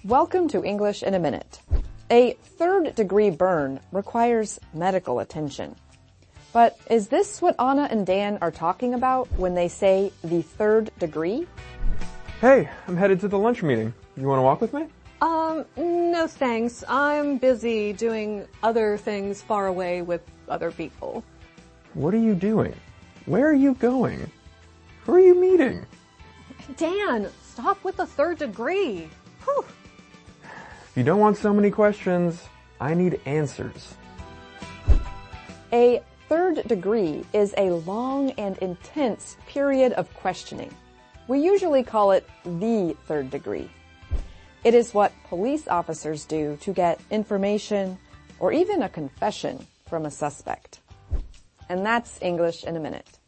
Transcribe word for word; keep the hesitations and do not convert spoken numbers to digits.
Welcome to English in a Minute. A third-degree burn requires medical attention. But is this what Anna and Dan are talking about when they say the third degree? Hey, I'm headed to the lunch meeting. You want to walk with me? Um, no thanks. I'm busy doing other things far away with other people. What are you doing? Where are you going? Who are you meeting? Dan, stop with the third degree. Whew. If you don't want so many questions, I need answers. A third degree is a long and intense period of questioning. We usually call it the third degree. It is what police officers do to get information or even a confession from a suspect. And that's English in a Minute.